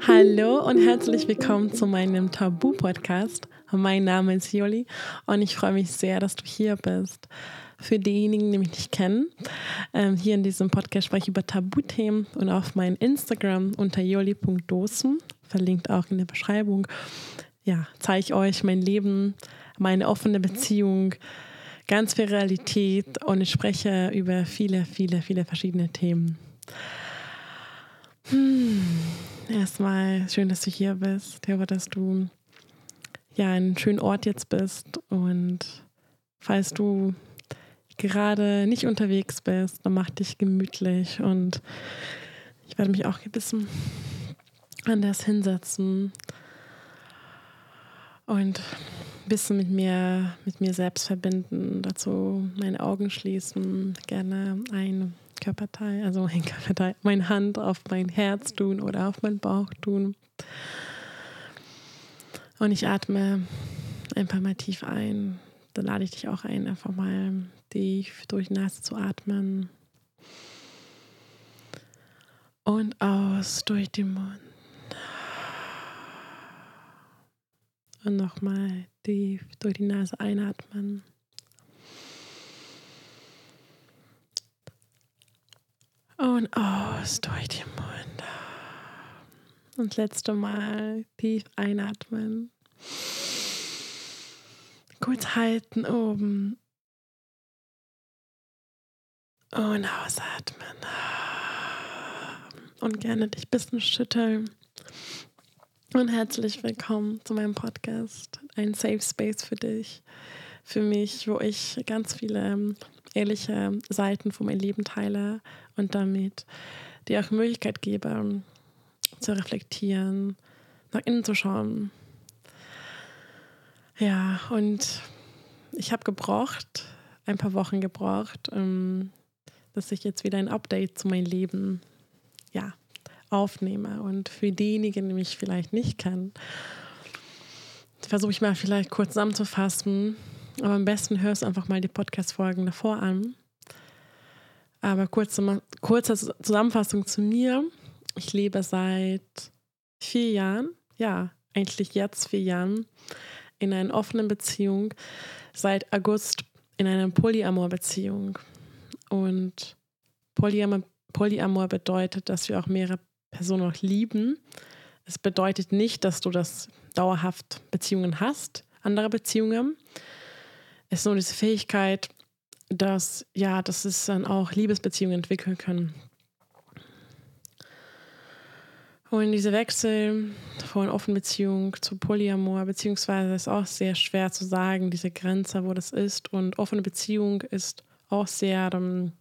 Hallo und herzlich willkommen zu meinem Tabu-Podcast. Mein Name ist Joli und ich freue mich sehr, dass du hier bist. Für diejenigen, die mich nicht kennen, hier in diesem Podcast spreche ich über Tabuthemen und auf meinem Instagram unter joli.dosen, verlinkt auch in der Beschreibung, zeige ich euch mein Leben, meine offene Beziehung, ganz viel Realität und ich spreche über viele verschiedene Themen. Erstmal schön, dass du hier bist. Ich hoffe, dass du an einem schönen Ort jetzt bist. Und falls du gerade nicht unterwegs bist, dann mach dich gemütlich. Und ich werde mich auch ein bisschen anders hinsetzen und ein bisschen mit mir selbst verbinden. Dazu meine Augen schließen, gerne ein Körperteil, meine Hand auf mein Herz tun oder auf meinen Bauch tun. Und ich atme ein paar Mal tief ein. Dann lade ich dich auch ein, einfach mal tief durch die Nase zu atmen. Und aus durch den Mund. Und nochmal tief durch die Nase einatmen. Und aus durch den Mund. Und das letzte Mal tief einatmen. Kurz halten oben. Und ausatmen. Und gerne dich ein bisschen schütteln. Und herzlich willkommen zu meinem Podcast. Ein Safe Space für dich, für mich, wo ich ganz viele ehrliche Seiten von meinem Leben teile und damit dir auch die Möglichkeit gebe, zu reflektieren, nach innen zu schauen. Ja, und ich habe ein paar Wochen gebraucht, dass ich jetzt wieder ein Update zu meinem Leben aufnehme. Und für diejenigen, die mich vielleicht nicht kennen, versuche ich mal vielleicht kurz zusammenzufassen. Aber am besten hörst du einfach mal die Podcast-Folgen davor an. Aber kurze Zusammenfassung zu mir. Ich lebe seit 4 Jahren, eigentlich jetzt 4 Jahren, in einer offenen Beziehung. Seit August in einer Polyamor-Beziehung. Und Polyamor bedeutet, dass wir auch mehrere Personen noch lieben. Es bedeutet nicht, dass du das dauerhaft Beziehungen hast, andere Beziehungen. Es ist nur diese Fähigkeit, dass es dann auch Liebesbeziehungen entwickeln können. Und diese Wechsel von offenen Beziehung zu Polyamor, beziehungsweise ist auch sehr schwer zu sagen, diese Grenze, wo das ist. Und offene Beziehung ist auch sehr,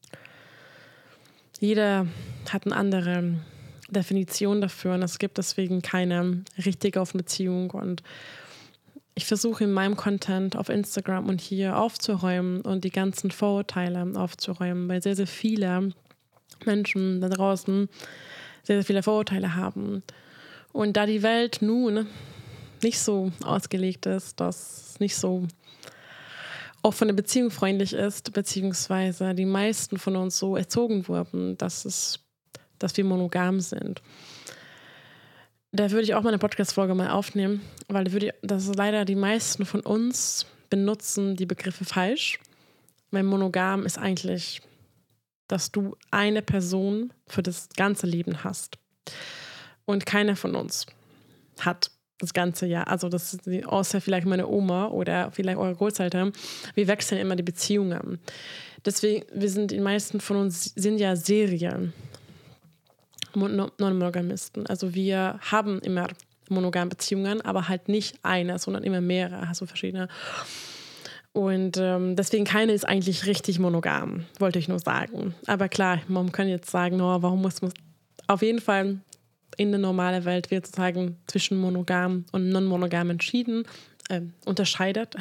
jeder hat eine andere Definition dafür und es gibt deswegen keine richtige offene Beziehung. Und ich versuche in meinem Content auf Instagram und hier aufzuräumen und die ganzen Vorurteile aufzuräumen, weil sehr viele Menschen da draußen sehr viele Vorurteile haben. Und da die Welt nun nicht so ausgelegt ist, dass nicht so offene Beziehung freundlich ist, beziehungsweise die meisten von uns so erzogen wurden, dass wir monogam sind. Da würde ich auch mal eine Podcast-Folge mal aufnehmen, weil das ist leider die meisten von uns benutzen die Begriffe falsch. Weil monogam ist eigentlich, dass du eine Person für das ganze Leben hast. Und keiner von uns hat das ganze Jahr, also das ist außer vielleicht meine Oma oder vielleicht eure Großeltern, wir wechseln immer die Beziehungen. Deswegen, die meisten von uns sind ja Serien. Non-Monogamisten. Also wir haben immer monogame Beziehungen, aber halt nicht eine, sondern immer mehrere, also verschiedene. Und deswegen keine ist eigentlich richtig monogam, wollte ich nur sagen. Aber klar, man kann jetzt sagen, warum muss man auf jeden Fall in der normalen Welt wird sozusagen zwischen monogam und non-monogam unterscheidet.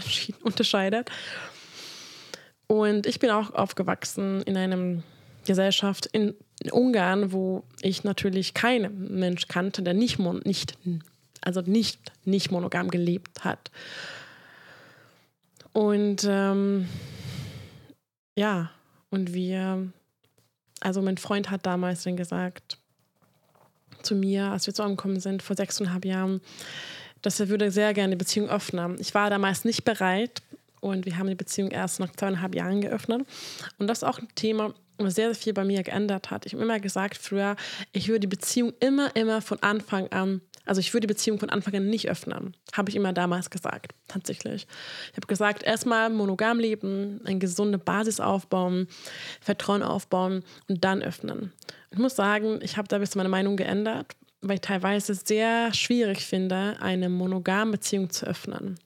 Und ich bin auch aufgewachsen in einem Gesellschaft in Ungarn, wo ich natürlich keinen Mensch kannte, der nicht monogam gelebt hat. Und mein Freund hat damals dann gesagt zu mir, als wir zusammengekommen sind vor 6,5 Jahren, dass er würde sehr gerne die Beziehung öffnen. Ich war damals nicht bereit und wir haben die Beziehung erst nach 2,5 Jahren geöffnet. Und das ist auch ein Thema, was sehr, sehr viel bei mir geändert hat. Ich habe immer gesagt früher, ich würde die Beziehung immer von Anfang an, also ich würde die Beziehung von Anfang an nicht öffnen. Habe ich immer damals gesagt, tatsächlich. Ich habe gesagt, erstmal monogam leben, eine gesunde Basis aufbauen, Vertrauen aufbauen und dann öffnen. Ich muss sagen, ich habe da ein bisschen meine Meinung geändert, weil ich teilweise sehr schwierig finde, eine monogame Beziehung zu öffnen.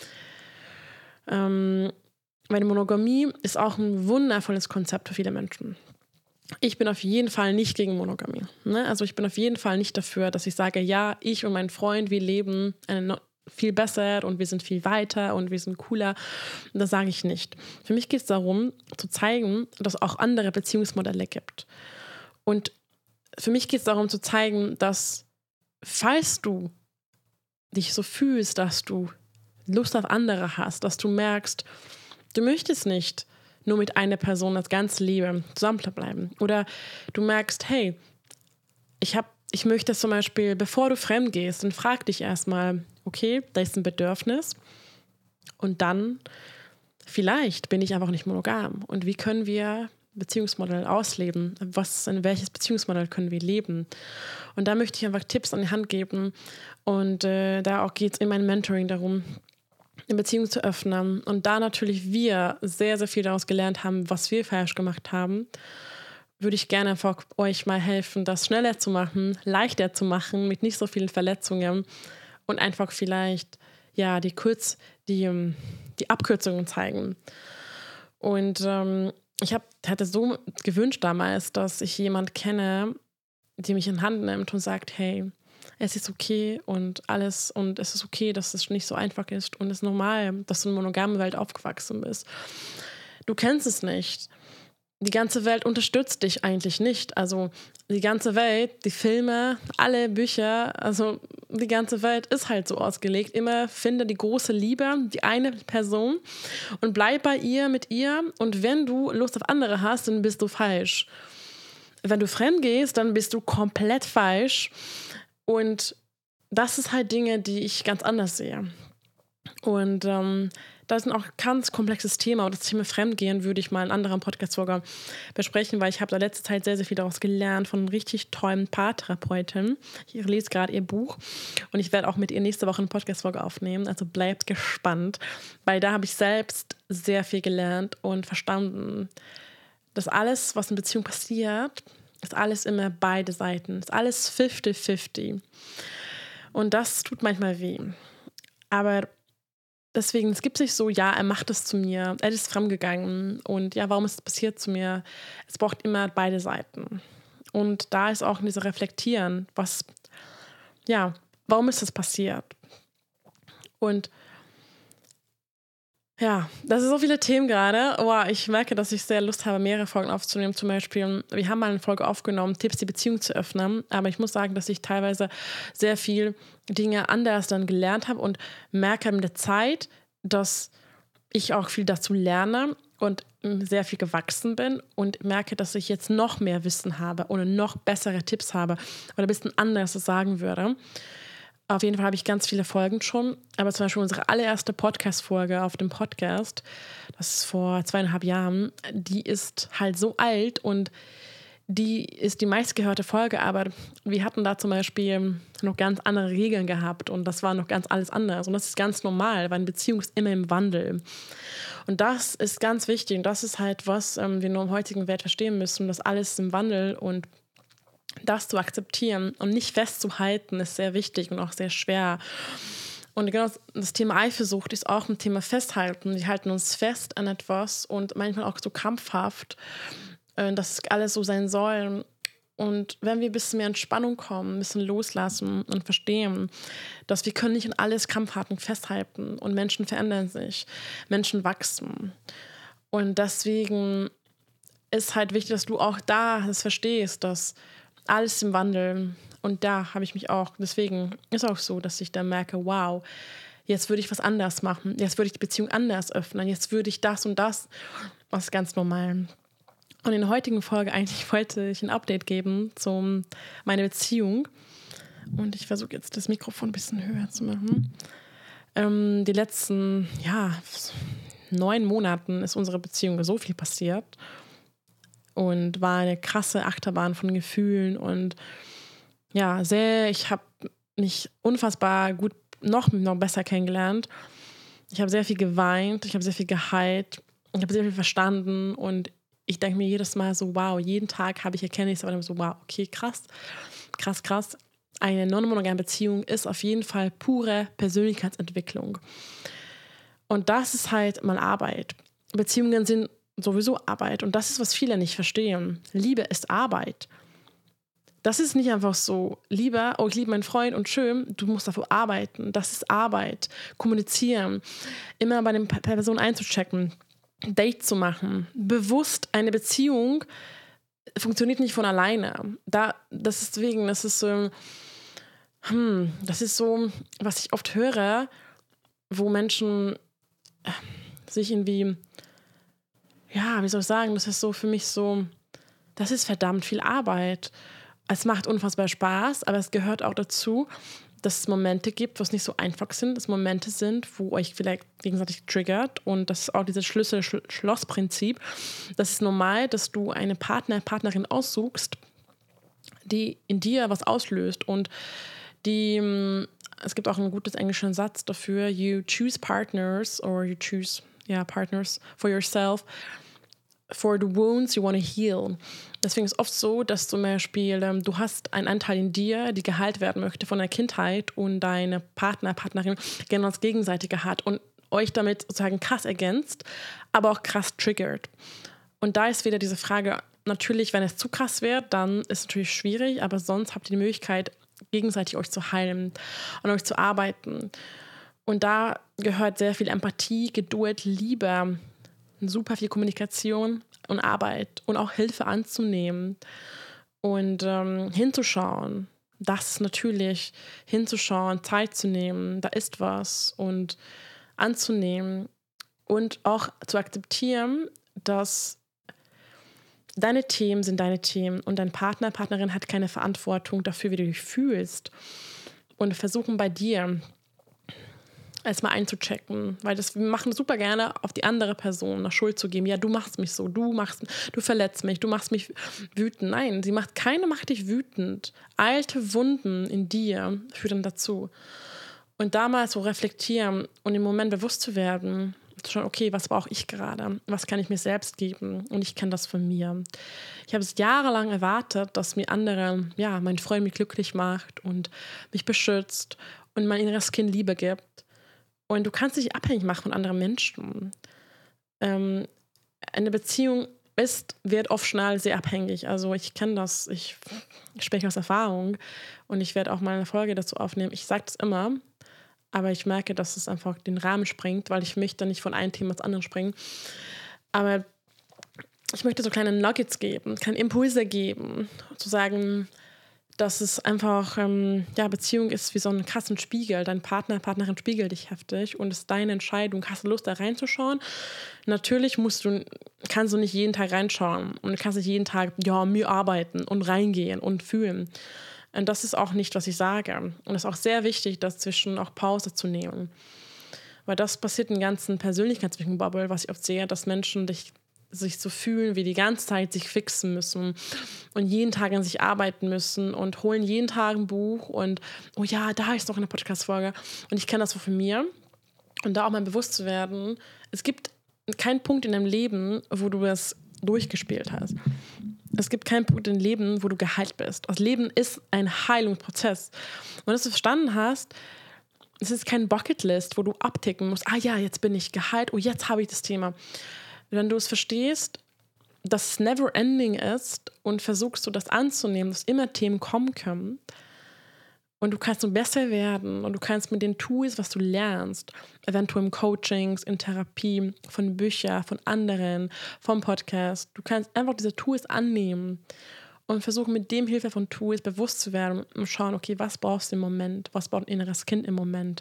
Weil die Monogamie ist auch ein wundervolles Konzept für viele Menschen. Ich bin auf jeden Fall nicht gegen Monogamie. Ne? Also ich bin auf jeden Fall nicht dafür, dass ich sage, ja, ich und mein Freund, wir leben viel besser und wir sind viel weiter und wir sind cooler. Das sage ich nicht. Für mich geht es darum, zu zeigen, dass es auch andere Beziehungsmodelle gibt. Und für mich geht es darum zu zeigen, dass falls du dich so fühlst, dass du Lust auf andere hast, dass du merkst, du möchtest nicht nur mit einer Person das ganze Leben zusammenbleiben. Oder du merkst, hey, ich möchte zum Beispiel, bevor du fremd gehst, dann frag dich erstmal, okay, da ist ein Bedürfnis und dann vielleicht bin ich einfach nicht monogam. Und wie können wir Beziehungsmodell ausleben? In welches Beziehungsmodell können wir leben? Und da möchte ich einfach Tipps an die Hand geben. Und da auch geht es in meinem Mentoring darum, eine Beziehung zu öffnen. Und da natürlich wir sehr, sehr viel daraus gelernt haben, was wir falsch gemacht haben, würde ich gerne einfach euch mal helfen, das schneller zu machen, leichter zu machen, mit nicht so vielen Verletzungen und einfach vielleicht ja die Abkürzungen zeigen. Und hatte so gewünscht damals, dass ich jemand kenne, die mich in Hand nimmt und sagt, hey, es ist okay und alles und es ist okay, dass es nicht so einfach ist und es ist normal, dass du in einer monogamen Welt aufgewachsen bist. Du kennst es nicht. Die ganze Welt unterstützt dich eigentlich nicht. Also die ganze Welt, die Filme, alle Bücher, also die ganze Welt ist halt so ausgelegt. Immer finde die große Liebe, die eine Person und bleib bei ihr, mit ihr. Und wenn du Lust auf andere hast, dann bist du falsch. Wenn du fremd gehst, dann bist du komplett falsch. Und das ist halt Dinge, die ich ganz anders sehe. Und das ist auch ein ganz komplexes Thema. Und das Thema Fremdgehen würde ich mal in anderen Podcast-Folgen besprechen, weil ich habe da letzte Zeit sehr, sehr viel daraus gelernt von richtig tollen Paartherapeuten. Ich lese gerade ihr Buch und ich werde auch mit ihr nächste Woche eine Podcast-Folge aufnehmen. Also bleibt gespannt, weil da habe ich selbst sehr viel gelernt und verstanden, dass alles, was in Beziehung passiert, ist alles immer beide Seiten. Ist alles 50-50. Und das tut manchmal weh. Aber deswegen, es gibt sich so, ja, er macht es zu mir, er ist fremdgegangen und ja, warum ist es passiert zu mir? Es braucht immer beide Seiten. Und da ist auch dieses Reflektieren, warum ist das passiert? Und ja, das sind so viele Themen gerade. Oh, ich merke, dass ich sehr Lust habe, mehrere Folgen aufzunehmen. Zum Beispiel, wir haben mal eine Folge aufgenommen, Tipps, die Beziehung zu öffnen. Aber ich muss sagen, dass ich teilweise sehr viel Dinge anders dann gelernt habe und merke mit der Zeit, dass ich auch viel dazu lerne und sehr viel gewachsen bin und merke, dass ich jetzt noch mehr Wissen habe oder noch bessere Tipps habe oder ein bisschen anders sagen würde. Auf jeden Fall habe ich ganz viele Folgen schon, aber zum Beispiel unsere allererste Podcast-Folge auf dem Podcast, das ist vor 2,5 Jahren, die ist halt so alt und die ist die meistgehörte Folge, aber wir hatten da zum Beispiel noch ganz andere Regeln gehabt und das war noch ganz alles anders und das ist ganz normal, weil eine Beziehung ist immer im Wandel. Und das ist ganz wichtig und das ist halt, was wir nur im heutigen Welt verstehen müssen, dass alles im Wandel und das zu akzeptieren und nicht festzuhalten, ist sehr wichtig und auch sehr schwer. Und genau das Thema Eifersucht ist auch ein Thema Festhalten. Wir halten uns fest an etwas und manchmal auch so krampfhaft, dass alles so sein soll. Und wenn wir ein bisschen mehr Entspannung kommen, ein bisschen loslassen und verstehen, dass wir können nicht an alles krampfhaft festhalten und Menschen verändern sich, Menschen wachsen. Und deswegen ist halt wichtig, dass du auch da das verstehst, dass alles im Wandel. Und da habe ich mich auch, deswegen ist auch so, dass ich dann merke, wow, jetzt würde ich was anders machen. Jetzt würde ich die Beziehung anders öffnen. Jetzt würde ich das und das. Das ist ganz normal. Und in der heutigen Folge eigentlich wollte ich ein Update geben zu meiner Beziehung. Und ich versuche jetzt das Mikrofon ein bisschen höher zu machen. Die letzten 9 Monaten ist unsere Beziehung so viel passiert und war eine krasse Achterbahn von Gefühlen und ich habe mich unfassbar gut noch besser kennengelernt. Ich habe sehr viel geweint, ich habe sehr viel geheilt, ich habe sehr viel verstanden und ich denke mir jedes Mal so, wow, jeden Tag habe ich Erkenntnisse, aber dann so, wow, okay, krass. Eine non-monogame Beziehung ist auf jeden Fall pure Persönlichkeitsentwicklung. Und das ist halt mal Arbeit. Beziehungen sind sowieso Arbeit und das ist, was viele nicht verstehen. Liebe ist Arbeit. Das ist nicht einfach so, Liebe, oh, ich liebe meinen Freund und schön, du musst dafür arbeiten. Das ist Arbeit. Kommunizieren. Immer bei der Person einzuchecken. Date zu machen. Bewusst eine Beziehung funktioniert nicht von alleine. Das ist so, was ich oft höre, wo Menschen sich irgendwie, wie soll ich sagen, das ist so für mich so, das ist verdammt viel Arbeit. Es macht unfassbar Spaß, aber es gehört auch dazu, dass es Momente gibt, wo es nicht so einfach sind, dass Momente sind, wo euch vielleicht gegenseitig triggert und das ist auch dieses Schlüssel-Schloss-Prinzip. Das ist normal, dass du eine Partnerin aussuchst, die in dir was auslöst und es gibt auch einen guten englischen Satz dafür, you choose partners or you choose partners for yourself for the wounds you want to heal. Deswegen ist es oft so, dass zum Beispiel du hast einen Anteil in dir, die geheilt werden möchte von der Kindheit und deine Partnerin gerne das Gegenseitige hat und euch damit sozusagen krass ergänzt, aber auch krass triggert. Und da ist wieder diese Frage, natürlich, wenn es zu krass wird, dann ist es natürlich schwierig, aber sonst habt ihr die Möglichkeit, gegenseitig euch zu heilen und euch zu arbeiten. Und da gehört sehr viel Empathie, Geduld, Liebe, super viel Kommunikation und Arbeit und auch Hilfe anzunehmen und hinzuschauen. Das natürlich hinzuschauen, Zeit zu nehmen, da ist was und anzunehmen und auch zu akzeptieren, dass deine Themen sind deine Themen und dein Partnerin hat keine Verantwortung dafür, wie du dich fühlst. Und versuchen bei dir erstmal einzuchecken, weil wir machen super gerne auf die andere Person eine Schuld zu geben. Ja, du machst mich so, du verletzt mich, du machst mich wütend. Nein, keine macht dich wütend. Alte Wunden in dir führen dazu. Und damals so reflektieren und im Moment bewusst zu werden, zu schauen, okay, was brauche ich gerade? Was kann ich mir selbst geben? Und ich kenne das von mir. Ich habe es jahrelang erwartet, dass mir mein Freund mich glücklich macht und mich beschützt und mein inneres Kind Liebe gibt. Und du kannst dich abhängig machen von anderen Menschen. Eine Beziehung wird oft schnell sehr abhängig. Also ich kenne das, ich spreche aus Erfahrung und ich werde auch mal eine Folge dazu aufnehmen. Ich sage das immer, aber ich merke, dass es einfach den Rahmen sprengt, weil ich möchte nicht von einem Thema ins andere springen. Aber ich möchte so kleine Nuggets geben, kleine Impulse geben, zu sagen, dass es einfach, Beziehung ist wie so ein krassen Spiegel. Dein Partnerin spiegelt dich heftig und es ist deine Entscheidung. Hast du Lust, da reinzuschauen? Natürlich kannst du nicht jeden Tag reinschauen und du kannst nicht jeden Tag Mühe arbeiten und reingehen und fühlen. Und das ist auch nicht, was ich sage. Und es ist auch sehr wichtig, dazwischen auch Pause zu nehmen. Weil das passiert in der ganzen Persönlichkeitsentwicklung-Bubble, was ich oft sehe, dass Menschen sich so fühlen, wie die ganze Zeit sich fixen müssen und jeden Tag an sich arbeiten müssen und holen jeden Tag ein Buch und oh ja, da ist noch eine Podcast-Folge. Und ich kenne das so von mir. Und da auch mal bewusst zu werden, es gibt keinen Punkt in deinem Leben, wo du das durchgespielt hast. Es gibt keinen Punkt im Leben, wo du geheilt bist. Das Leben ist ein Heilungsprozess. Und dass du verstanden hast, es ist kein Bucketlist, wo du abticken musst, jetzt bin ich geheilt, jetzt habe ich das Thema. Wenn du es verstehst, dass es never ending ist und versuchst du das anzunehmen, dass immer Themen kommen können und du kannst so besser werden und du kannst mit den Tools, was du lernst, eventuell im Coachings, in Therapie, von Büchern, von anderen, vom Podcast, du kannst einfach diese Tools annehmen und versuchen mit dem Hilfe von Tools bewusst zu werden und schauen, okay, was brauchst du im Moment, was braucht ein inneres Kind im Moment,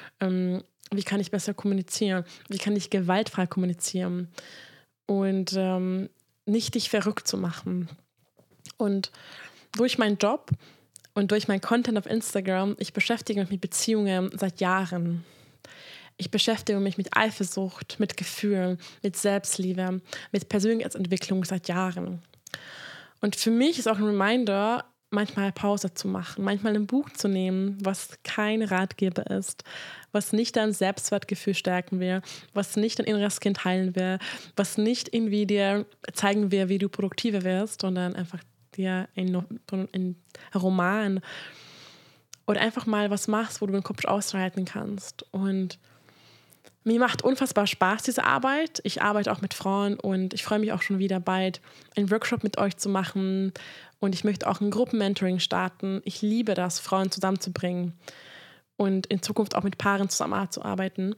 wie kann ich besser kommunizieren, wie kann ich gewaltfrei kommunizieren und nicht dich verrückt zu machen. Und durch meinen Job und durch meinen Content auf Instagram, ich beschäftige mich mit Beziehungen seit Jahren. Ich beschäftige mich mit Eifersucht, mit Gefühlen, mit Selbstliebe, mit Persönlichkeitsentwicklung seit Jahren. Und für mich ist auch ein Reminder, manchmal Pause zu machen, manchmal ein Buch zu nehmen, was kein Ratgeber ist, was nicht dein Selbstwertgefühl stärken will, was nicht dein inneres Kind heilen will, was nicht irgendwie dir zeigen will, wie du produktiver wirst, sondern einfach dir ein Roman oder einfach mal was machst, wo du den Kopf ausschalten kannst. Und mir macht unfassbar Spaß, diese Arbeit. Ich arbeite auch mit Frauen und ich freue mich auch schon wieder bald, einen Workshop mit euch zu machen. Und ich möchte auch ein Gruppenmentoring starten. Ich liebe das, Frauen zusammenzubringen und in Zukunft auch mit Paaren zusammenzuarbeiten.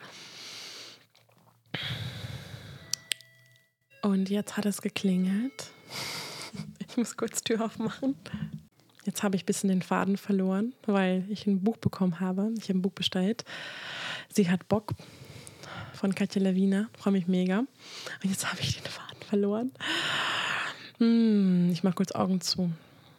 Und jetzt hat es geklingelt. Ich muss kurz Tür aufmachen. Jetzt habe ich ein bisschen den Faden verloren, weil ich ein Buch bekommen habe. Ich habe ein Buch bestellt. Sie hat Bock. Von Katja Lawiner. Freue mich mega. Und jetzt habe ich den Faden verloren. Ich mache kurz Augen zu.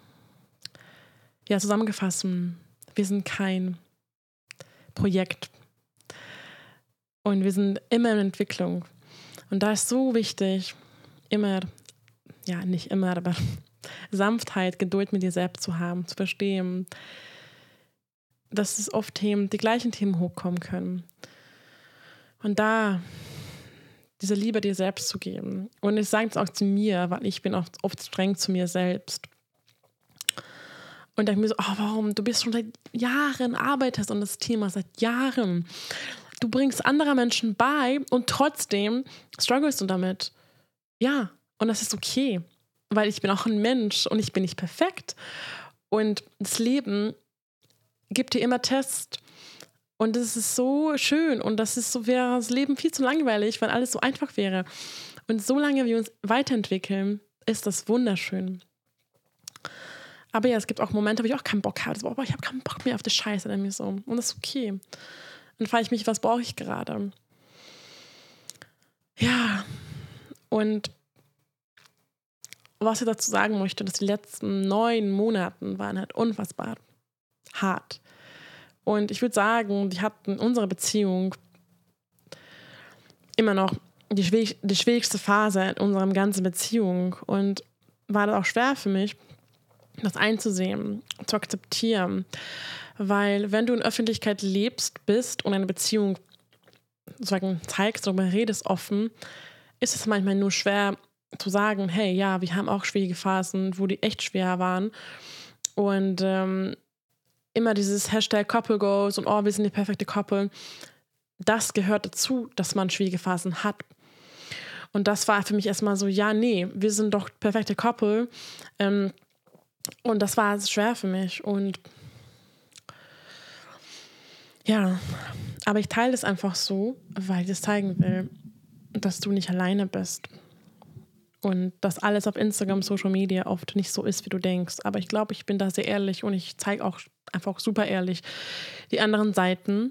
Ja, zusammengefasst, wir sind kein Projekt. Und wir sind immer in Entwicklung. Und da ist so wichtig, immer, ja, nicht immer, aber Sanftheit, Geduld mit dir selbst zu haben, zu verstehen, dass es oft die gleichen Themen hochkommen können. Und da diese Liebe dir selbst zu geben. Und ich sage es auch zu mir, weil ich bin auch oft streng zu mir selbst. Und denke mir so, warum? Du bist schon seit Jahren, arbeitest an das Thema, seit Jahren. Du bringst anderen Menschen bei und trotzdem strugglest du damit. Ja, und das ist okay, weil ich bin auch ein Mensch und ich bin nicht perfekt. Und das Leben gibt dir immer Tests. Und das ist so schön und wäre das Leben viel zu langweilig, wenn alles so einfach wäre. Und solange wir uns weiterentwickeln, ist das wunderschön. Aber ja, es gibt auch Momente, wo ich auch keinen Bock habe. So, ich habe keinen Bock mehr auf die Scheiße. Und das ist okay. Dann frage ich mich, was brauche ich gerade? Ja, und was ich dazu sagen möchte, dass die letzten 9 Monate waren halt unfassbar hart. Und ich würde sagen, die hatten unsere Beziehung immer noch die schwierigste Phase in unserer ganzen Beziehung. Und war das auch schwer für mich, das einzusehen, zu akzeptieren. Weil wenn du in Öffentlichkeit bist und eine Beziehung sozusagen zeigst, darüber redest offen, ist es manchmal nur schwer zu sagen, hey, ja, wir haben auch schwierige Phasen, wo die echt schwer waren. Und immer dieses Hashtag Couple Goals und wir sind die perfekte Couple, das gehört dazu, dass man schwierige Phasen hat. Und das war für mich erstmal so, ja, nee, wir sind doch perfekte Couple. Und das war schwer für mich. Und ja, aber ich teile das einfach so, weil ich das zeigen will, dass du nicht alleine bist. Und dass alles auf Instagram, Social Media oft nicht so ist, wie du denkst. Aber ich glaube, ich bin da sehr ehrlich und ich zeige auch einfach super ehrlich die anderen Seiten.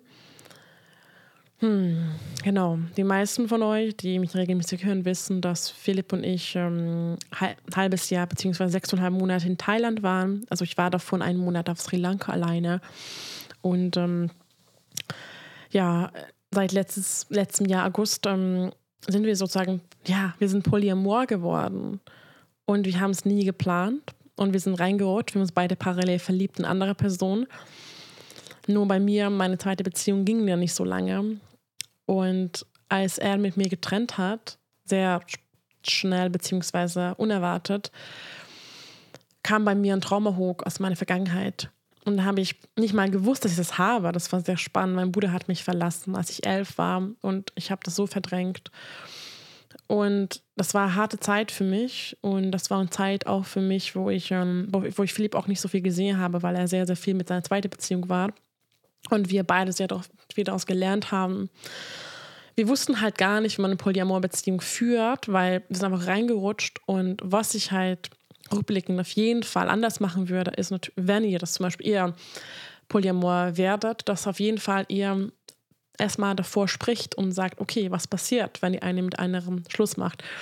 Genau. Die meisten von euch, die mich regelmäßig hören, wissen, dass Philipp und ich ein halbes Jahr bzw. 6,5 Monate in Thailand waren. Also ich war davon 1 Monat auf Sri Lanka alleine. Und seit letztem Jahr August sind wir sozusagen, wir sind Polyamor geworden. Und wir haben es nie geplant. Und wir sind reingerutscht. Wir haben uns beide parallel verliebt in andere Personen. Nur bei mir, meine zweite Beziehung ging ja nicht so lange. Und als er mit mir getrennt hat, sehr schnell bzw. unerwartet, kam bei mir ein Trauma hoch aus meiner Vergangenheit. Und da habe ich nicht mal gewusst, dass ich das habe. Das war sehr spannend. Mein Bruder hat mich verlassen, als ich 11 war. Und ich habe das so verdrängt. Und das war eine harte Zeit für mich. Und das war eine Zeit auch für mich, wo ich Philipp auch nicht so viel gesehen habe, weil er sehr, sehr viel mit seiner zweiten Beziehung war. Und wir beide sehr viel daraus gelernt haben. Wir wussten halt gar nicht, wie man eine Polyamor-Beziehung führt, weil wir sind einfach reingerutscht. Und was ich halt rückblickend auf jeden Fall anders machen würde, ist natürlich, wenn ihr das zum Beispiel eher Polyamor werdet, dass auf jeden Fall ihr erstmal davor spricht und sagt, okay, was passiert, wenn ihr eine mit anderem Schluss macht?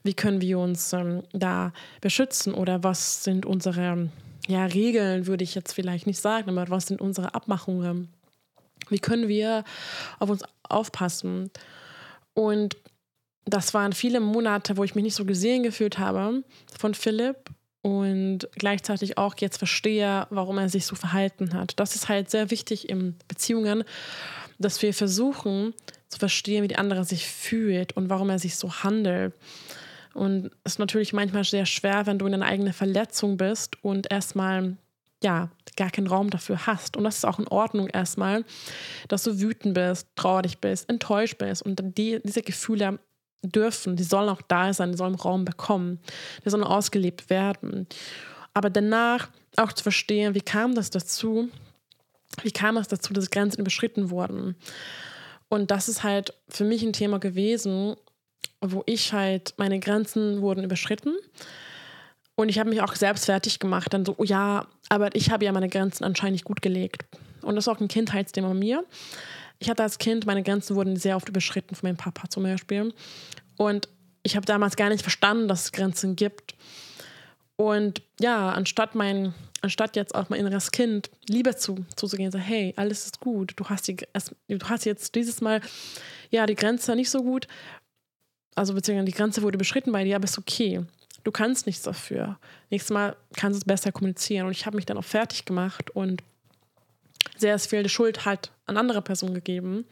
wie können wir uns da beschützen oder was sind unsere Regeln, würde ich jetzt vielleicht nicht sagen, aber was sind unsere Abmachungen? Wie können wir auf uns aufpassen? Und das waren viele Monate, wo ich mich nicht so gesehen gefühlt habe von Philipp und gleichzeitig auch jetzt verstehe, warum er sich so verhalten hat. Das ist halt sehr wichtig in Beziehungen, dass wir versuchen zu verstehen, wie der andere sich fühlt und warum er sich so handelt. Und es ist natürlich manchmal sehr schwer, wenn du in einer eigenen Verletzung bist und erstmal gar keinen Raum dafür hast. Und das ist auch in Ordnung erstmal, dass du wütend bist, traurig bist, enttäuscht bist. Und diese Gefühle die sollen auch da sein, die sollen Raum bekommen, die sollen ausgelebt werden. Aber danach auch zu verstehen, wie kam es dazu, dass Grenzen überschritten wurden. Und das ist halt für mich ein Thema gewesen, wo ich halt, meine Grenzen wurden überschritten. Und ich habe mich auch selbst fertig gemacht. Dann so, oh ja, aber ich habe ja meine Grenzen anscheinend nicht gut gelegt. Und das ist auch ein Kindheitsthema bei mir. Ich hatte als Kind, meine Grenzen wurden sehr oft überschritten von meinem Papa zum Beispiel. Und ich habe damals gar nicht verstanden, dass es Grenzen gibt. Und ja, anstatt jetzt auch mein inneres Kind Liebe zuzugehen, so hey, alles ist gut, du hast jetzt dieses Mal die Grenze nicht so gut, also beziehungsweise die Grenze wurde überschritten bei dir, aber ist okay. Du kannst nichts dafür. Nächstes Mal kannst du es besser kommunizieren. Und ich habe mich dann auch fertig gemacht und sehr viel Schuld halt an andere Personen gegeben.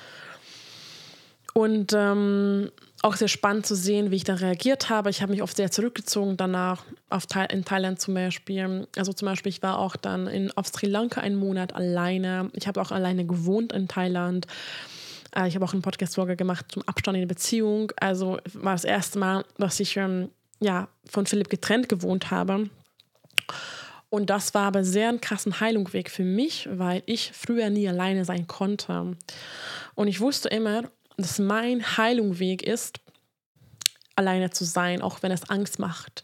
Und auch sehr spannend zu sehen, wie ich da reagiert habe. Ich habe mich oft sehr zurückgezogen danach, in Thailand zum Beispiel. Also zum Beispiel, ich war auch dann auf Sri Lanka einen Monat alleine. Ich habe auch alleine gewohnt in Thailand. Ich habe auch eine Podcast-Folge gemacht zum Abstand in der Beziehung. Also war das erste Mal, dass ich von Philipp getrennt gewohnt habe. Und das war aber sehr ein krassen Heilungsweg für mich, weil ich früher nie alleine sein konnte. Und ich wusste immer, dass mein Heilungsweg ist, alleine zu sein, auch wenn es Angst macht.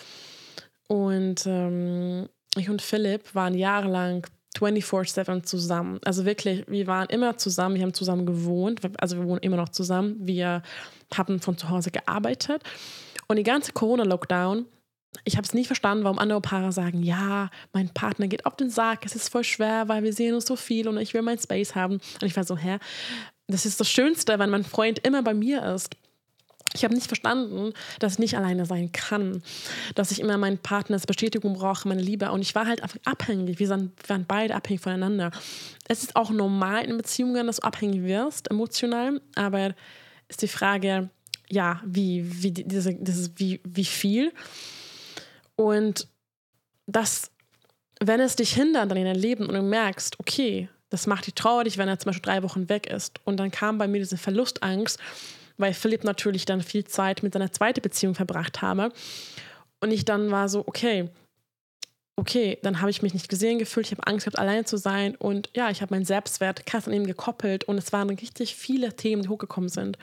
Und ich und Philipp waren jahrelang 24/7 zusammen. Also wirklich, wir waren immer zusammen, wir haben zusammen gewohnt, also wir wohnen immer noch zusammen. Wir haben von zu Hause gearbeitet. Und die ganze Corona-Lockdown, ich habe es nie verstanden, warum andere Paare sagen, ja, mein Partner geht auf den Sack, es ist voll schwer, weil wir sehen uns so viel und ich will mein Space haben. Und ich war so, das ist das Schönste, wenn mein Freund immer bei mir ist. Ich habe nicht verstanden, dass ich nicht alleine sein kann, dass ich immer meinen Partners Bestätigung brauche, meine Liebe. Und ich war halt einfach abhängig. Wir waren beide abhängig voneinander. Es ist auch normal in Beziehungen, dass du abhängig wirst, emotional. Aber ist die Frage, wie viel. Und das, wenn es dich hindert an deinem Leben und du merkst, okay, das macht dich traurig, wenn er zum Beispiel 3 Wochen weg ist. Und dann kam bei mir diese Verlustangst, weil Philipp natürlich dann viel Zeit mit seiner zweiten Beziehung verbracht habe. Und ich dann war so, okay, dann habe ich mich nicht gesehen gefühlt, ich habe Angst gehabt, alleine zu sein. Und ich habe meinen Selbstwert krass an ihm gekoppelt. Und es waren richtig viele Themen, die hochgekommen sind.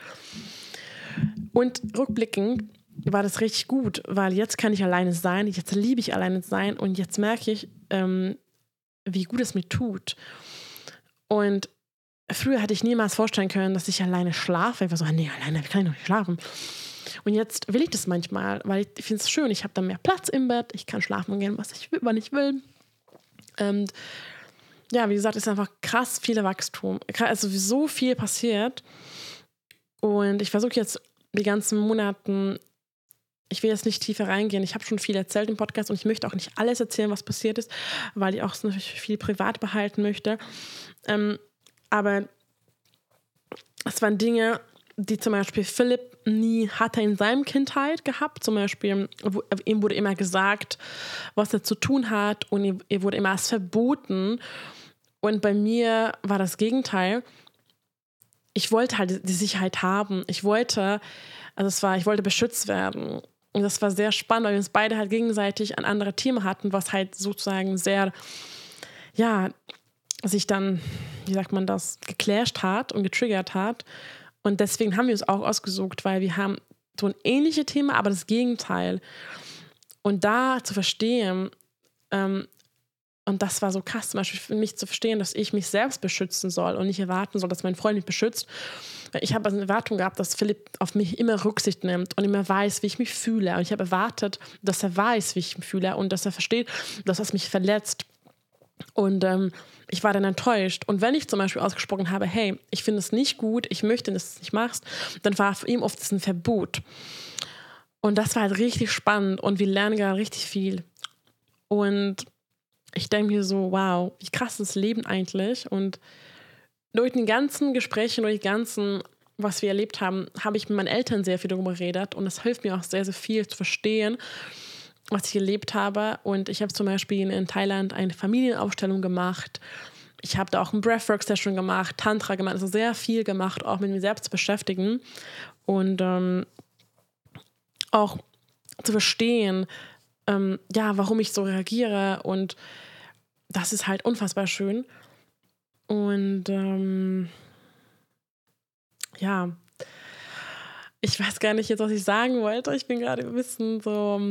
Und rückblickend war das richtig gut, weil jetzt kann ich alleine sein, jetzt liebe ich alleine sein und jetzt merke ich, wie gut es mir tut. Und früher hätte ich niemals vorstellen können, dass ich alleine schlafe. Ich war so, alleine kann ich noch nicht schlafen. Und jetzt will ich das manchmal, weil ich finde es schön, ich habe dann mehr Platz im Bett, ich kann schlafen gehen, wann ich will. Und wie gesagt, es ist einfach krass viel Wachstum. Also so viel passiert. Und ich versuche jetzt die ganzen Monaten, ich will jetzt nicht tiefer reingehen, ich habe schon viel erzählt im Podcast und ich möchte auch nicht alles erzählen, was passiert ist, weil ich auch natürlich viel privat behalten möchte. Aber es waren Dinge, die zum Beispiel Philipp nie hatte in seiner Kindheit gehabt. Zum Beispiel, ihm wurde immer gesagt, was er zu tun hat und ihm wurde immer alles verboten. Und bei mir war das Gegenteil. Ich wollte halt die Sicherheit haben. Ich wollte beschützt werden. Und das war sehr spannend, weil wir uns beide halt gegenseitig an andere Themen hatten, was halt sozusagen sehr, sich dann, wie sagt man das, geclasht hat und getriggert hat. Und deswegen haben wir uns auch ausgesucht, weil wir haben so ein ähnliches Thema, aber das Gegenteil. Und da zu verstehen und Und das war so krass, zum Beispiel für mich zu verstehen, dass ich mich selbst beschützen soll und nicht erwarten soll, dass mein Freund mich beschützt. Weil ich habe eine Erwartung gehabt, dass Philipp auf mich immer Rücksicht nimmt und immer weiß, wie ich mich fühle. Und ich habe erwartet, dass er weiß, wie ich mich fühle und dass er versteht, dass das mich verletzt. Und ich war dann enttäuscht. Und wenn ich zum Beispiel ausgesprochen habe, hey, ich finde es nicht gut, ich möchte, dass du es nicht machst, dann war für ihn oft das ein Verbot. Und das war halt richtig spannend und wir lernen gerade richtig viel. Und ich denke mir so, wow, wie krass ist das Leben eigentlich. Und durch die ganzen Gespräche, durch die ganzen, was wir erlebt haben, habe ich mit meinen Eltern sehr viel darüber geredet. Und das hilft mir auch sehr, sehr viel zu verstehen, was ich erlebt habe. Und ich habe zum Beispiel in Thailand eine Familienaufstellung gemacht. Ich habe da auch eine Breathwork-Session gemacht, Tantra gemacht, also sehr viel gemacht, auch mit mir selbst zu beschäftigen. Und auch zu verstehen, warum ich so reagiere. Und das ist halt unfassbar schön. Und ich weiß gar nicht jetzt, was ich sagen wollte. Ich bin gerade ein bisschen so...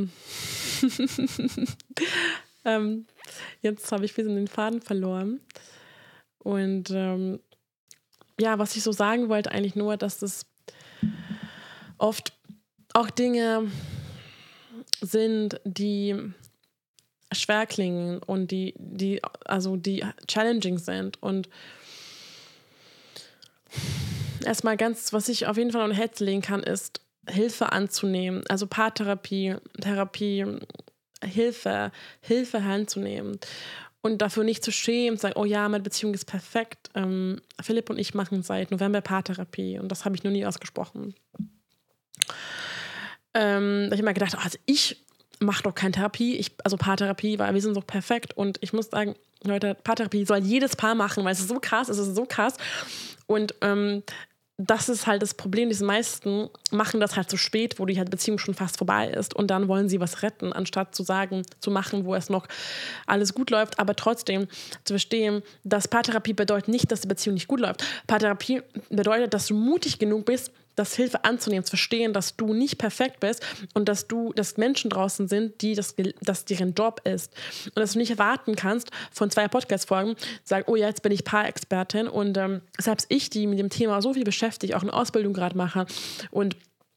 jetzt habe ich ein bisschen den Faden verloren. Und was ich so sagen wollte, eigentlich nur, dass es oft auch Dinge sind, die schwer klingen und die challenging sind. Und erstmal was ich auf jeden Fall an Herz legen kann, ist, Hilfe anzunehmen. Also Paartherapie, Hilfe anzunehmen. Und dafür nicht zu schämen, zu sagen, oh ja, meine Beziehung ist perfekt. Philipp und ich machen seit November Paartherapie und das habe ich noch nie ausgesprochen. Da habe ich immer gedacht, also ich mache doch keine Therapie, also Paartherapie, weil wir sind so perfekt. Und ich muss sagen, Leute, Paartherapie soll jedes Paar machen, weil es ist so krass. Und das ist halt das Problem, die meisten machen das halt zu spät, wo die halt Beziehung schon fast vorbei ist und dann wollen sie was retten, anstatt zu machen, wo es noch alles gut läuft, aber trotzdem zu verstehen, dass Paartherapie bedeutet nicht, dass die Beziehung nicht gut läuft. Paartherapie bedeutet, dass du mutig genug bist, das Hilfe anzunehmen, zu verstehen, dass du nicht perfekt bist und dass Menschen draußen sind, das deren Job ist. Und dass du nicht erwarten kannst, von 2 Podcast-Folgen sagen, oh ja, jetzt bin ich Paarexpertin und selbst ich, die mit dem Thema so viel beschäftigt, auch eine Ausbildung gerade mache und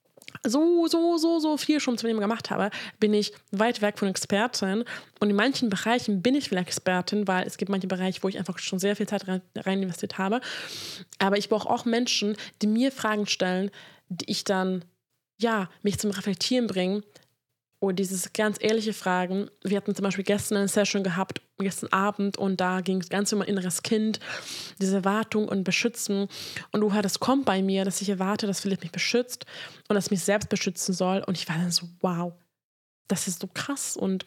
so viel schon zu dem gemacht habe, bin ich weit weg von Expertin. Und in manchen Bereichen bin ich vielleicht Expertin, weil es gibt manche Bereiche, wo ich einfach schon sehr viel Zeit rein investiert habe. Aber ich brauche auch Menschen, die mir Fragen stellen, die ich dann, mich zum Reflektieren bringen. Und dieses ganz ehrliche Fragen. Wir hatten zum Beispiel gestern eine Session gehabt, gestern Abend, und da ging es ganz um mein inneres Kind, diese Erwartung und Beschützen. Und das kommt bei mir, dass ich erwarte, dass Philipp mich beschützt und dass mich selbst beschützen soll. Und ich war dann so, wow, das ist so krass. Und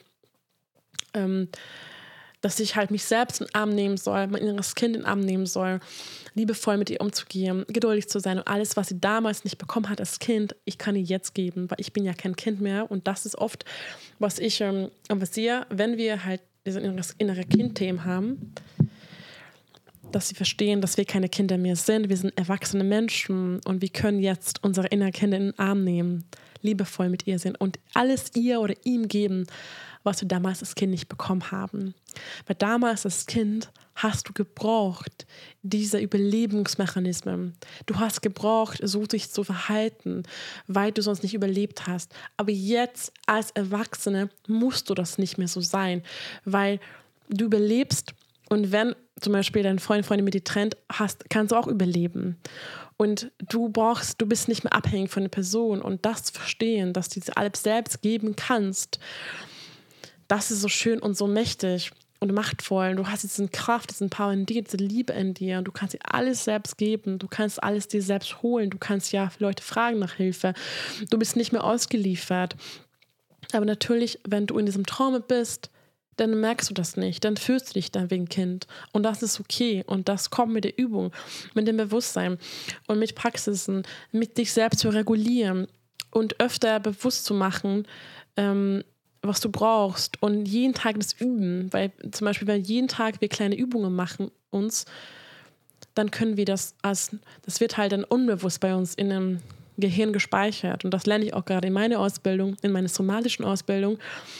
dass ich halt mich selbst in den Arm nehmen soll, mein inneres Kind in den Arm nehmen soll, liebevoll mit ihr umzugehen, geduldig zu sein und alles, was sie damals nicht bekommen hat als Kind, ich kann ihr jetzt geben, weil ich bin ja kein Kind mehr und das ist oft, was ich sehe, wenn wir halt diese innere Kind-Themen haben, dass sie verstehen, dass wir keine Kinder mehr sind, wir sind erwachsene Menschen und wir können jetzt unsere innere Kinder in den Arm nehmen, liebevoll mit ihr sind und alles ihr oder ihm geben, was wir damals als Kind nicht bekommen haben. Weil damals als Kind hast du gebraucht, diese Überlebensmechanismen. Du hast gebraucht, so sich zu verhalten, weil du sonst nicht überlebt hast. Aber jetzt als Erwachsene musst du das nicht mehr so sein, weil du überlebst und wenn zum Beispiel dein Freundin mit dir trennt, kannst du auch überleben. Und du bist nicht mehr abhängig von der Person und das zu verstehen, dass du dir alles selbst geben kannst, das ist so schön und so mächtig und machtvoll. Du hast diese Kraft, diesen Power in dir, diese Liebe in dir. Und du kannst dir alles selbst geben. Du kannst alles dir selbst holen. Du kannst Leute fragen nach Hilfe. Du bist nicht mehr ausgeliefert. Aber natürlich, wenn du in diesem Traum bist, dann merkst du das nicht. Dann fühlst du dich dann wie ein Kind. Und das ist okay. Und das kommt mit der Übung, mit dem Bewusstsein und mit Praxisen, mit dich selbst zu regulieren und öfter bewusst zu machen, was du brauchst und jeden Tag das üben, weil zum Beispiel, wenn jeden Tag wir kleine Übungen machen dann können wir das wird halt dann unbewusst bei uns in einem Gehirn gespeichert und das lerne ich auch gerade in meiner Ausbildung, in meiner somatischen Ausbildung,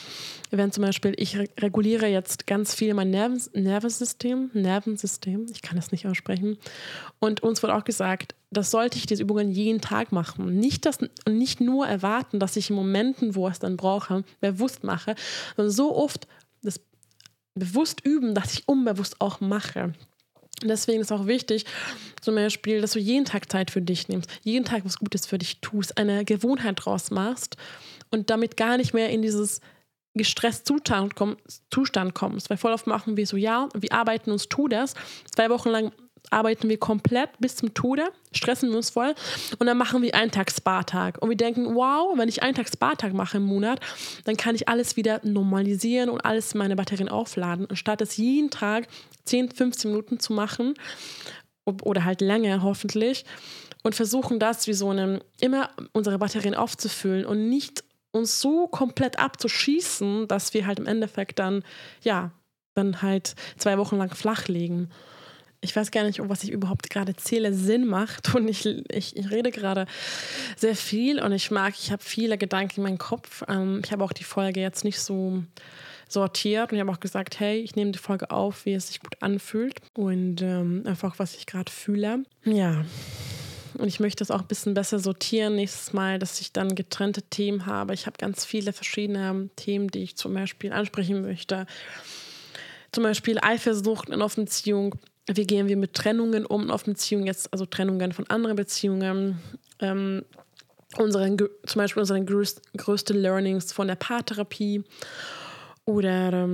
wenn zum Beispiel, ich reguliere jetzt ganz viel mein Nervensystem, ich kann das nicht aussprechen. Und uns wurde auch gesagt, das sollte ich diese Übungen jeden Tag machen. Nicht nur erwarten, dass ich in Momenten, wo ich es dann brauche, bewusst mache, sondern so oft das bewusst üben, dass ich unbewusst auch mache. Und deswegen ist auch wichtig, zum Beispiel, dass du jeden Tag Zeit für dich nimmst, jeden Tag was Gutes für dich tust, eine Gewohnheit draus machst und damit gar nicht mehr in dieses gestresst Zustand kommst. Weil voll oft machen wir so, ja, wir arbeiten uns das. 2 Wochen lang arbeiten wir komplett bis zum Tode, stressen wir uns voll und dann machen wir einen Tag Spa-Tag. Und wir denken, wow, wenn ich einen Tag Spa-Tag mache im Monat, dann kann ich alles wieder normalisieren und alles meine Batterien aufladen, anstatt es jeden Tag 10, 15 Minuten zu machen oder halt länger hoffentlich und versuchen das wie immer unsere Batterien aufzufüllen und nicht uns so komplett abzuschießen, dass wir halt im Endeffekt dann halt 2 Wochen lang flach liegen. Ich weiß gar nicht, um was ich überhaupt gerade erzähle, Sinn macht. Und ich rede gerade sehr viel und ich habe viele Gedanken in meinem Kopf. Ich habe auch die Folge jetzt nicht so sortiert und ich habe auch gesagt, hey, ich nehme die Folge auf, wie es sich gut anfühlt und einfach, was ich gerade fühle. Ja, und ich möchte es auch ein bisschen besser sortieren nächstes Mal, dass ich dann getrennte Themen habe. Ich habe ganz viele verschiedene Themen, die ich zum Beispiel ansprechen möchte. Zum Beispiel Eifersucht in offener Beziehung. Wie gehen wir mit Trennungen um in offener Beziehung jetzt, also Trennungen von anderen Beziehungen. Zum Beispiel unsere größte Learnings von der Paartherapie. Oder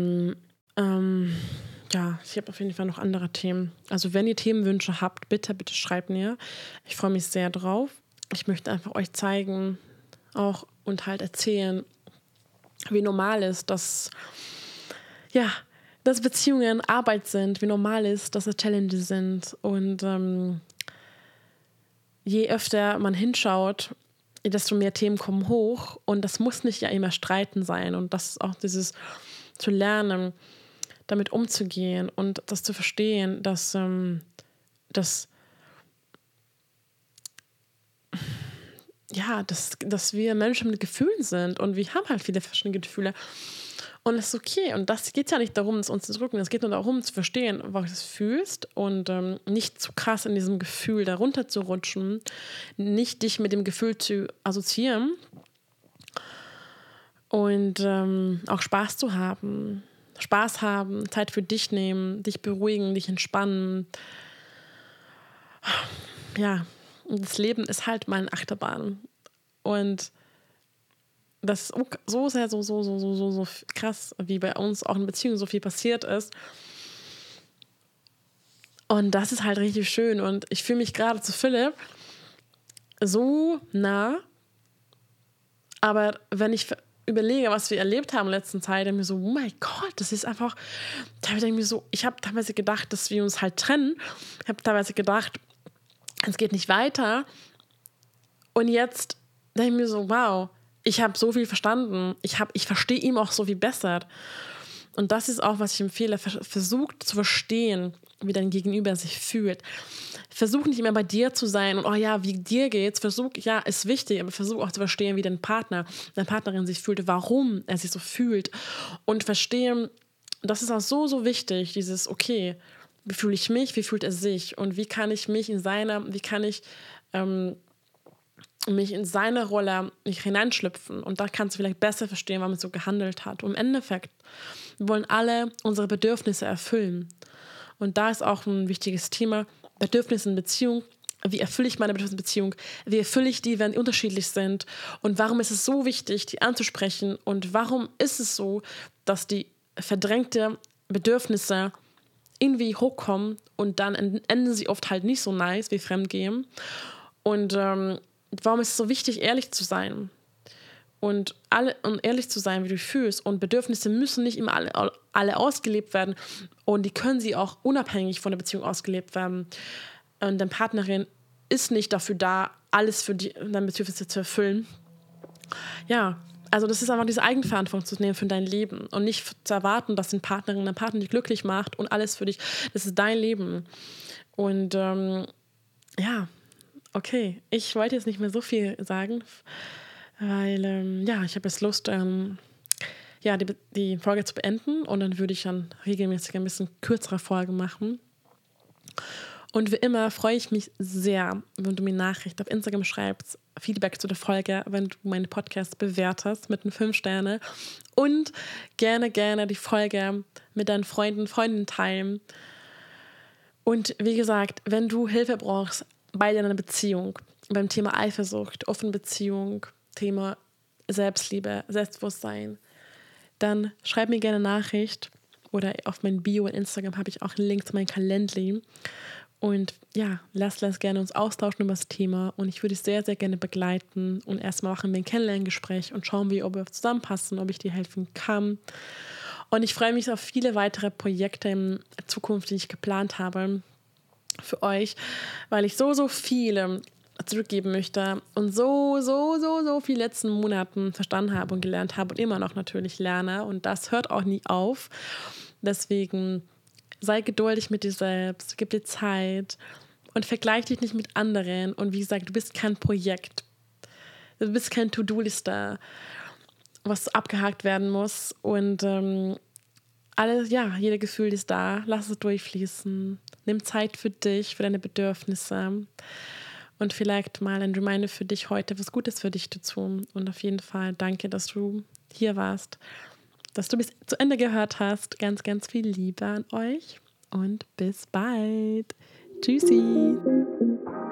ich habe auf jeden Fall noch andere Themen. Also wenn ihr Themenwünsche habt, bitte schreibt mir. Ich freue mich sehr drauf. Ich möchte einfach euch zeigen auch und halt erzählen, wie normal ist, dass Beziehungen Arbeit sind, wie normal ist, dass es Challenges sind. Und je öfter man hinschaut, desto mehr Themen kommen hoch. Und das muss nicht ja immer Streiten sein. Und das ist auch dieses zu lernen, damit umzugehen und das zu verstehen, dass wir Menschen mit Gefühlen sind und wir haben halt viele verschiedene Gefühle. Und es ist okay. Und das geht ja nicht darum, es uns zu drücken. Es geht nur darum, zu verstehen, was du fühlst und nicht zu krass in diesem Gefühl darunter zu rutschen, nicht dich mit dem Gefühl zu assoziieren und auch Spaß zu haben. Spaß haben, Zeit für dich nehmen, dich beruhigen, dich entspannen. Ja, das Leben ist halt mal eine Achterbahn. Und das ist so sehr, so krass, wie bei uns auch in Beziehungen so viel passiert ist. Und das ist halt richtig schön. Und ich fühle mich gerade zu Philipp so nah. Aber wenn ich überlege, was wir erlebt haben in letzter Zeit, dann mir so, oh mein Gott, das ist einfach, ich habe teilweise gedacht, dass wir uns halt trennen. Ich habe teilweise gedacht, es geht nicht weiter. Und jetzt denke ich mir so, wow, ich habe so viel verstanden. Ich verstehe ihn auch so viel besser. Und das ist auch, was ich empfehle, versucht zu verstehen, wie dein Gegenüber sich fühlt. Versuch nicht immer bei dir zu sein und wie dir geht's. Ist wichtig, aber versuch auch zu verstehen, wie deine Partnerin sich fühlt, warum er sich so fühlt. Und verstehen, das ist auch so, so wichtig, dieses, okay, wie fühle ich mich, wie fühlt er sich und wie kann ich mich in seine Rolle nicht hineinschlüpfen. Und da kannst du vielleicht besser verstehen, warum er so gehandelt hat. Und im Endeffekt, wir wollen alle unsere Bedürfnisse erfüllen. Und da ist auch ein wichtiges Thema, Bedürfnisse in Beziehung. Wie erfülle ich meine Bedürfnisse in Beziehung? Wie erfülle ich die, wenn die unterschiedlich sind? Und warum ist es so wichtig, die anzusprechen? Und warum ist es so, dass die verdrängte Bedürfnisse irgendwie hochkommen und dann enden sie oft halt nicht so nice wie Fremdgehen? Und warum ist es so wichtig, ehrlich zu sein? Und ehrlich zu sein, wie du fühlst. Und Bedürfnisse müssen nicht immer alle ausgelebt werden. Und die können sie auch unabhängig von der Beziehung ausgelebt werden. Und deine Partnerin ist nicht dafür da, alles für deine Bedürfnisse zu erfüllen. Ja, also das ist einfach diese Eigenverantwortung zu nehmen für dein Leben. Und nicht zu erwarten, dass dein Partner dich glücklich macht und alles für dich. Das ist dein Leben. Und okay. Ich wollte jetzt nicht mehr so viel sagen, weil, ich habe jetzt Lust, ja, die Folge zu beenden und dann würde ich dann regelmäßig ein bisschen kürzere Folgen machen. Und wie immer freue ich mich sehr, wenn du mir Nachricht auf Instagram schreibst, Feedback zu der Folge, wenn du meinen Podcast bewertest mit den 5 Sterne und gerne die Folge mit deinen Freundinnen teilen. Und wie gesagt, wenn du Hilfe brauchst bei deiner Beziehung, beim Thema Eifersucht, offene Beziehung, Thema Selbstliebe, Selbstbewusstsein, dann schreib mir gerne Nachricht oder auf mein Bio in Instagram habe ich auch einen Link zu meinem Calendly. Und ja, lass gerne uns austauschen über das Thema und ich würde dich sehr, sehr gerne begleiten und erstmal machen wir ein Kennenlerngespräch und schauen wir, ob wir zusammenpassen, ob ich dir helfen kann. Und ich freue mich auf viele weitere Projekte in Zukunft, die ich geplant habe für euch, weil ich so viele zurückgeben möchte und so viel letzten Monaten verstanden habe und gelernt habe und immer noch natürlich lerne und das hört auch nie auf. Deswegen sei geduldig mit dir selbst, gib dir Zeit und vergleich dich nicht mit anderen. Und wie gesagt, du bist kein Projekt. Du bist kein To-Do-Liste, was abgehakt werden muss. Und jeder Gefühl ist da. Lass es durchfließen. Nimm Zeit für dich, für deine Bedürfnisse. Und vielleicht mal ein Reminder für dich heute, was Gutes für dich zu tun. Und auf jeden Fall danke, dass du hier warst, dass du bis zu Ende gehört hast. Ganz, ganz viel Liebe an euch und bis bald. Tschüssi.